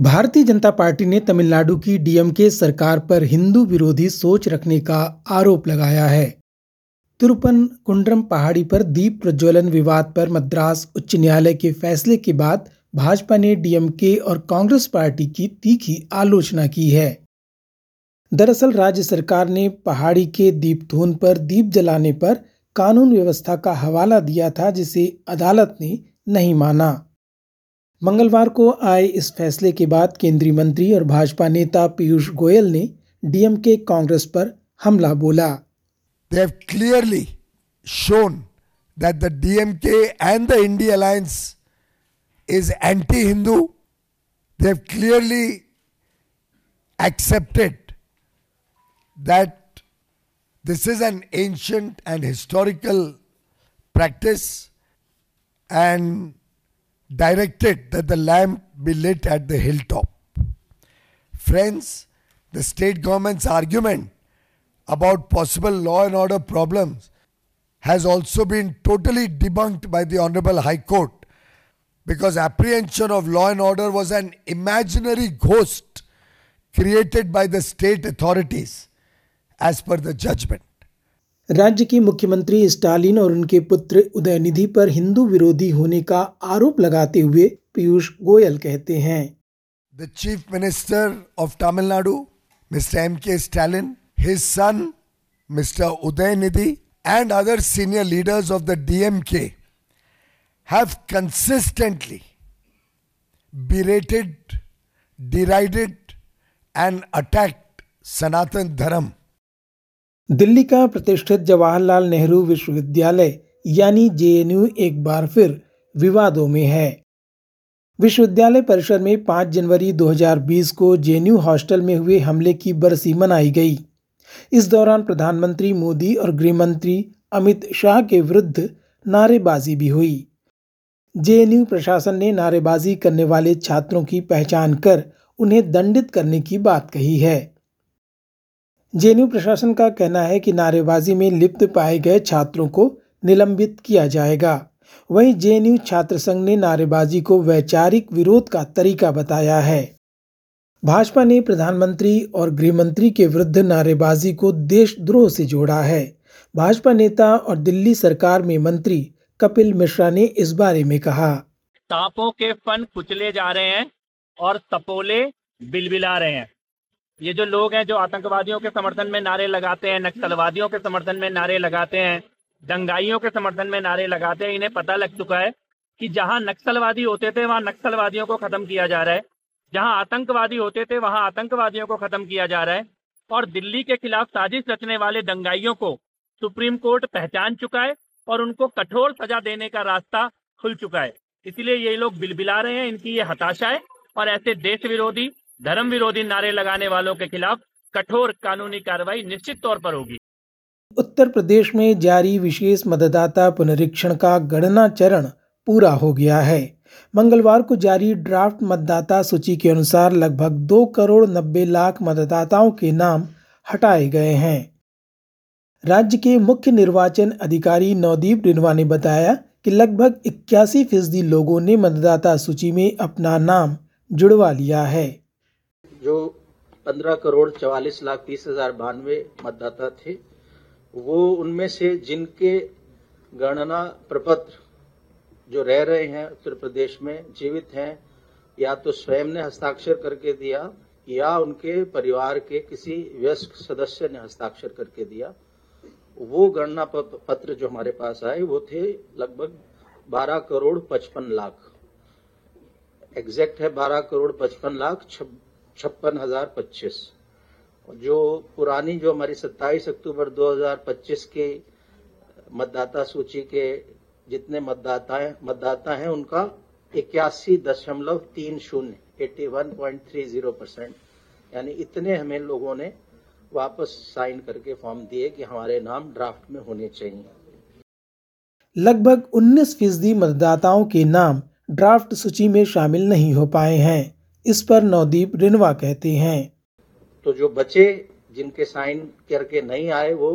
Bharatiya Janata party ने तमिलनाडु की DMK सरकार पर हिंदू विरोधी सोच रखने का आरोप लगाया है। तिरुपनकुंड्रम पहाड़ी पर दीप प्रज्वलन विवाद पर मद्रास उच्च न्यायालय के फैसले के बाद भाजपा ने डीएमके और कांग्रेस पार्टी की तीखी आलोचना की है। दरअसल राज्य सरकार ने पहाड़ी के दीपधून पर दीप जलाने पर कानून व्यवस्था का हवाला दिया था, जिसे अदालत ने नहीं माना। मंगलवार को आए इस फैसले के बाद केंद्रीय मंत्री और भाजपा नेता पीयूष गोयल ने डीएमके कांग्रेस पर हमला बोला। They have clearly shown that the DMK and the India Alliance is anti-Hindu. They have clearly accepted that this is an ancient and historical practice and directed that the lamp be lit at the hilltop. Friends, the state government's argument about possible law and order problems has also been totally debunked by the Honorable High Court, because apprehension of law and order was an imaginary ghost created by the state authorities as per the judgment. राज्य के मुख्यमंत्री Stalin और उनके पुत्र उदयनिधि पर हिंदू विरोधी होने का आरोप लगाते हुए पीयूष गोयल कहते हैं, The Chief Minister of Tamil Nadu, Mr. M.K. Stalin, his son, Mr. Udayanidhi, and other senior leaders of the DMK have consistently berated, derided, and attacked Sanatan Dharam. Delhi का प्रतिष्ठित जवाहरलाल नेहरू विश्वविद्यालय यानी जेएनयू एक बार फिर विवादों में है। विश्वविद्यालय परिसर में 5 जनवरी 2020 को जेएनयू हॉस्टल में हुए हमले की बरसी मनाई गई। इस दौरान प्रधानमंत्री मोदी और गृह मंत्री अमित शाह के विरुद्ध नारेबाजी भी हुई। जेएनयू प्रशासन ने नारेबाजी करने वाले छात्रों की पहचान कर उन्हें दंडित करने की बात कही है। जेएनयू प्रशासन का कहना है कि नारेबाजी में लिप्त पाए गए छात्रों को निलंबित किया जाएगा। वहीं जेएनयू छात्र संघ ने नारेबाजी को वैचारिक विरोध का तरीका बताया है। भाजपा ने प्रधानमंत्री और गृह मंत्री के विरुद्ध नारेबाजी को देशद्रोह से जोड़ा है। भाजपा नेता और दिल्ली सरकार में मंत्री कपिल मिश्रा ने इस बारे में कहा, सांपों के फन कुचले जा रहे हैं और सपोले बिलबिला रहे हैं। ये जो लोग हैं जो आतंकवादियों के समर्थन में नारे लगाते हैं, नक्सलवादियों के समर्थन में नारे लगाते हैं, दंगाइयों के समर्थन में नारे लगाते हैं, इन्हें पता लग चुका है कि जहां नक्सलवादी होते थे वहां नक्सलवादियों को खत्म किया जा रहा है, जहां आतंकवादी होते थे वहां आतंकवादियों को खत्म किया जा रहा है। और दिल्ली के खिलाफ साजिश रचने वाले दंगाइयों को सुप्रीम कोर्ट पहचान चुका है और उनको कठोर सजा देने का रास्ता खुल चुका है। इसलिए ये लोग बिलबिला रहे हैं, इनकी ये हताशा है और ऐसे देश विरोधी, धर्म विरोधी नारे लगाने वालों के खिलाफ कठोर कानूनी कार्रवाई निश्चित तौर पर होगी। उत्तर प्रदेश में जारी विशेष मतदाता पुनरीक्षण का गणना चरण पूरा हो गया है। मंगलवार को जारी ड्राफ्ट मतदाता सूची के अनुसार लगभग 2 करोड़ 90 लाख मतदाताओं के नाम हटाए गए हैं। राज्य के मुख्य निर्वाचन अधिकारी नवदीप रिनवा ने बताया कि लगभग 81% लोगों ने मतदाता सूची में अपना नाम जुड़वा लिया है। जो 15 करोड़ 44 लाख 30,092 मतदाता थे, वो उनमें से जिनके गणना प्रपत्र जो रह रहे हैं उत्तर प्रदेश में जीवित हैं, या तो स्वयं ने हस्ताक्षर करके दिया या उनके परिवार के किसी वयस्क सदस्य ने हस्ताक्षर करके दिया, वो गणना पत्र जो हमारे पास आए वो थे लगभग 12 करोड़ 55 लाख। एग्जैक्ट है 12 करोड़ 55 लाख 56,025। जो पुरानी जो हमारी 27 अक्टूबर 2025 के मतदाता सूची के जितने मतदाता हैं उनका 81.30 81.30%, यानी इतने हमें लोगों ने वापस साइन करके फॉर्म दिए कि हमारे नाम ड्राफ्ट में होने चाहिए। लगभग 19% मतदाताओं के नाम ड्राफ्ट सूची में शामिल नहीं हो पाए हैं। इस पर नवदीप रिनवा कहते हैं, तो जो बचे जिनके साइन करके नहीं आए वो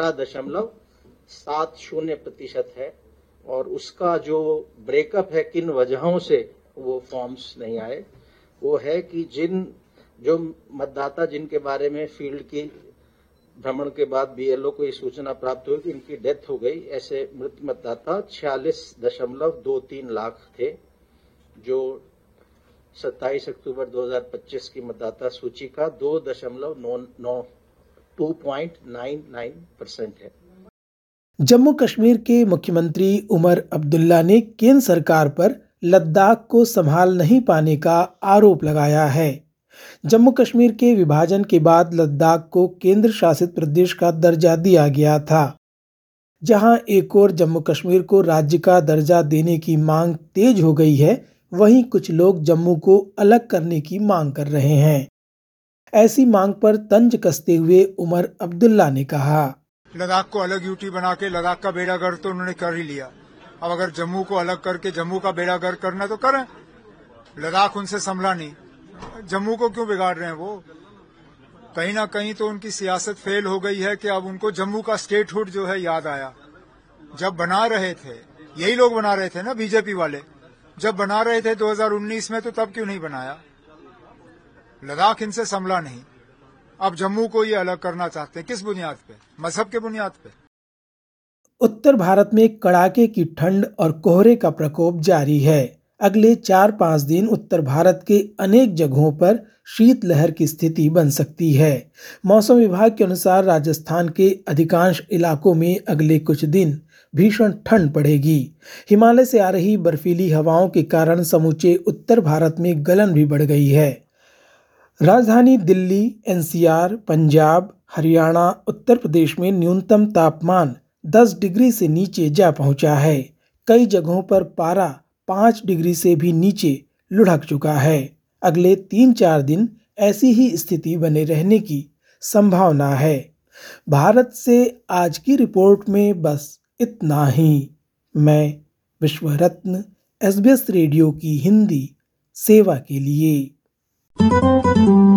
18.70% है, और उसका जो ब्रेकअप है किन वजहों से वो फॉर्म्स नहीं आए वो है कि जो मतदाता जिनके बारे में फील्ड की भ्रमण के बाद बीएलओ को ये सूचना प्राप्त हुई कि इनकी डेथ हो गई, ऐसे मृत मतदाता 46.23 लाख थे, जो 27 अक्टूबर 2025 की मतदाता सूची का 2.99% है। जम्मू कश्मीर के मुख्यमंत्री उमर अब्दुल्ला ने केंद्र सरकार पर लद्दाख को संभाल नहीं पाने का आरोप लगाया है। जम्मू कश्मीर के विभाजन के बाद लद्दाख को केंद्र शासित प्रदेश का दर्जा दिया गया था। जहां एक ओर जम्मू कश्मीर को राज्य का दर्जा देने की मांग तेज हो गई है, वहीं कुछ लोग जम्मू को अलग करने की मांग कर रहे हैं। ऐसी मांग पर तंज कसते हुए उमर अब्दुल्ला ने कहा, लद्दाख को अलग यूटी बना के लद्दाख का बेड़ा गर्क तो उन्होंने कर ही लिया। अब अगर जम्मू को अलग करके जम्मू का बेड़ा गर्क करना तो करें। लद्दाख उनसे संभला नहीं, जम्मू को क्यों बिगाड़ रहे हैं वो? कहीं ना कहीं तो उनकी सियासत फेल हो गई है कि अब उनको जम्मू का स्टेटहुड जो है याद आया। जब बना रहे थे, यही लोग बना रहे थे ना, बीजेपी वाले, जब बना रहे थे 2019 में, तो तब क्यों नहीं बनाया? लद्दाख इनसे संभला नहीं, अब जम्मू को ये अलग करना चाहते हैं। किस बुनियाद पे? मजहब के बुनियाद पे। उत्तर भारत में कड़ाके की ठंड और कोहरे का प्रकोप जारी है। अगले 4-5 दिन उत्तर भारत के अनेक जगहों पर शीतलहर की स्थिति बन सकती है। मौसम विभाग के अनुसार राजस्थान के अधिकांश इलाकों में अगले कुछ दिन भीषण ठंड पड़ेगी। हिमालय से आ रही बर्फीली हवाओं के कारण समूचे उत्तर भारत में गलन भी बढ़ गई है। राजधानी दिल्ली, एनसीआर, पंजाब, हरियाणा, उत्तर प्रदेश में न्यूनतम तापमान 10 डिग्री से नीचे जा पहुंचा है। कई जगहों पर पारा 5 डिग्री से भी नीचे लुढ़क चुका है। अगले 3-4 दिन ऐसी ही स्थिति बने रहने की संभावना है। भारत से आज की रिपोर्ट में बस इतना ही। मैं विश्वरत्न, SBS रेडियो की हिंदी सेवा के लिए।